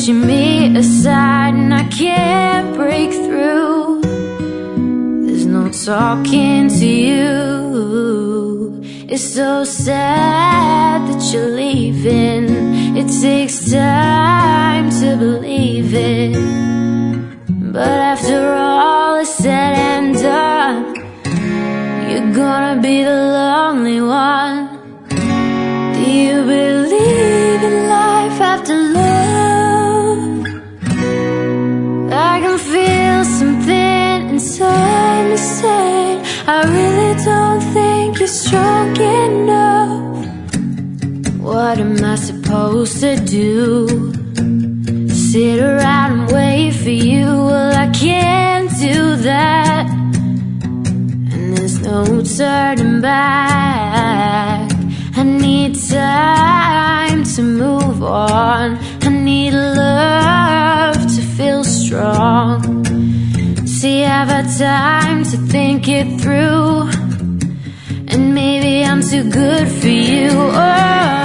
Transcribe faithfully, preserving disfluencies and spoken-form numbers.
pushing me aside and I can't break through. There's no talking to you. It's so sad that you're leaving. It takes time to believe it, but after all is said and done, you're gonna be the lonely one. Do you believe in life after love? I can feel something inside me saying I really don't think you're strong enough. What am I supposed to do? Sit around and wait for you? Well, I can't do that, and there's no turning back. I need time to move on. I need love to feel strong. See, I've had time to think it through, and maybe I'm too good for you. Oh,